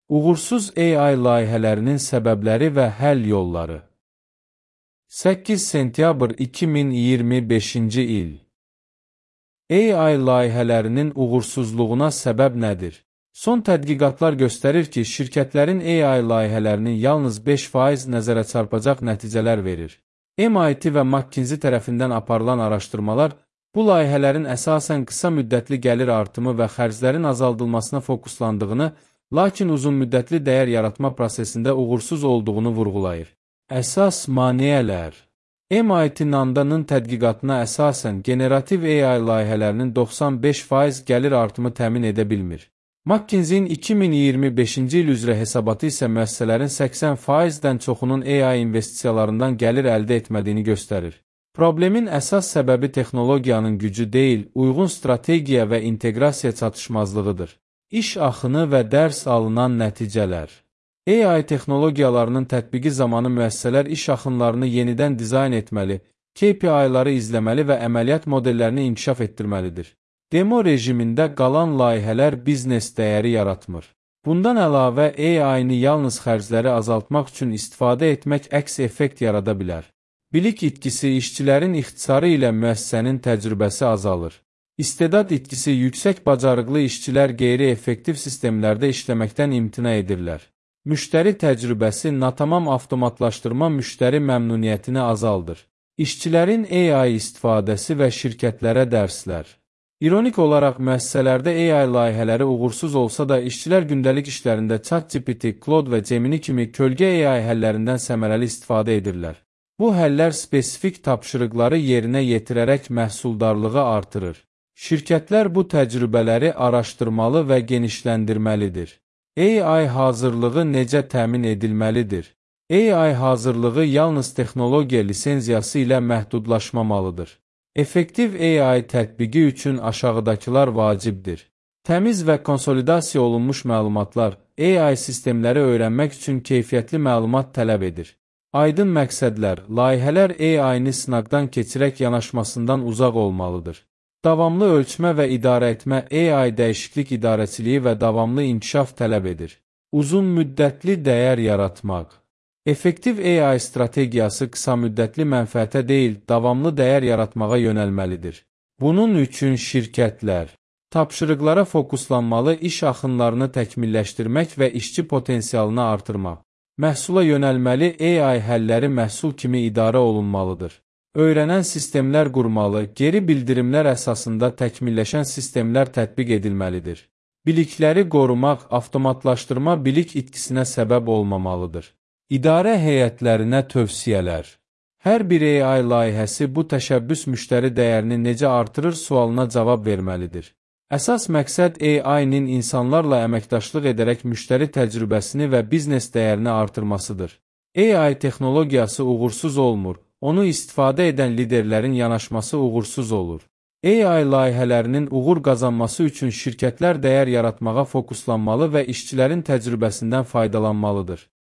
Uğursuz AI layihələrinin səbəbləri və həll yolları. 8 sentyabr 2025-ci il. AI layihələrinin uğursuzluğuna səbəb nədir? Son tədqiqatlar göstərir ki, şirkətlərin AI layihələrinin yalnız 5% nəzərə çarpacaq nəticələr verir. MIT və McKinsey tərəfindən aparılan araşdırmalar bu layihələrin əsasən qısa müddətli gəlir artımı və xərclərin azaldılmasına fokuslandığını, lakin uzunmüddətli dəyər yaratma prosesində uğursuz olduğunu vurğulayır. Əsas maneələr. MIT Nandanın tədqiqatına əsasən generativ AI layihələrinin 95% gəlir artımı təmin edə bilmir. McKinsey-in 2025-ci il üzrə hesabatı isə müəssisələrin 80%-dən çoxunun AI investisiyalarından gəlir əldə etmədiyini göstərir. Problemin əsas səbəbi texnologiyanın gücü deyil, uyğun strategiya və inteqrasiya çatışmazlığıdır. İş axını və dərs alınan nəticələr. AI texnologiyalarının tətbiqi zamanı müəssisələr iş axınlarını yenidən dizayn etməli, KPI-ları izləməli və əməliyyat modellərini inkişaf etdirməlidir. Demo rejimində qalan layihələr biznes dəyəri yaratmır. Bundan əlavə, AI-ni yalnız xərcləri azaltmaq üçün istifadə etmək əks effekt yarada bilər. Bilik itkisi işçilərin ixtisarı ilə müəssisənin təcrübəsi azalır. İstedad itkisi yüksək bacarıqlı işçilər qeyri-effektiv sistemlərdə işləməkdən imtina edirlər. Müştəri təcrübəsi natamam avtomatlaşdırma müştəri məmnuniyyətini azaldır. İşçilərin AI istifadəsi və şirkətlərə dərslər. İronik olaraq müəssisələrdə AI layihələri uğursuz olsa da, işçilər gündəlik işlərində ChatGPT, Claude və Gemini kimi kölgə AI həllərindən səmərəli istifadə edirlər. Bu həllər spesifik tapşırıqları yerinə yetirərək məhsuldarlığı artırır. Şirkətlər bu təcrübələri araşdırmalı və genişləndirməlidir. AI hazırlığı necə təmin edilməlidir? AI hazırlığı yalnız texnologiya lisenziyası ilə məhdudlaşmamalıdır. Effektiv AI tətbiqi üçün aşağıdakılar vacibdir. Təmiz və konsolidasiya olunmuş məlumatlar, AI sistemləri öyrənmək üçün keyfiyyətli məlumat tələb edir. Aydın məqsədlər, layihələr AI-ni sınaqdan keçirək yanaşmasından uzaq olmalıdır. Davamlı ölçmə və idarə etmə AI dəyişiklik idarəçiliyi və davamlı inkişaf tələb edir. Uzun müddətli dəyər yaratmaq. Effektiv AI strategiyası qısa müddətli mənfəətə deyil, davamlı dəyər yaratmağa yönəlməlidir. Bunun üçün şirkətlər tapşırıqlara fokuslanmalı, iş axınlarını təkmilləşdirmək və işçi potensialını artırmaq. Məhsula yönəlməli, AI həlləri məhsul kimi idarə olunmalıdır. Öyrənən sistemlər qurmalı, geri bildirimlər əsasında təkmilləşən sistemlər tətbiq edilməlidir. Bilikləri qorumaq, avtomatlaşdırma bilik itkisinə səbəb olmamalıdır. İdarə heyətlərinə tövsiyələr. Hər bir AI layihəsi bu təşəbbüs müştəri dəyərini necə artırır sualına cavab verməlidir. Əsas məqsəd AI-nin insanlarla əməkdaşlıq edərək müştəri təcrübəsini və biznes dəyərini artırmasıdır. AI texnologiyası uğursuz olmur, onu istifadə edən liderlərin yanaşması uğursuz olur. AI layihələrinin uğur qazanması üçün şirkətlər dəyər yaratmağa fokuslanmalı və işçilərin təcrübəsindən faydalanmalıdır.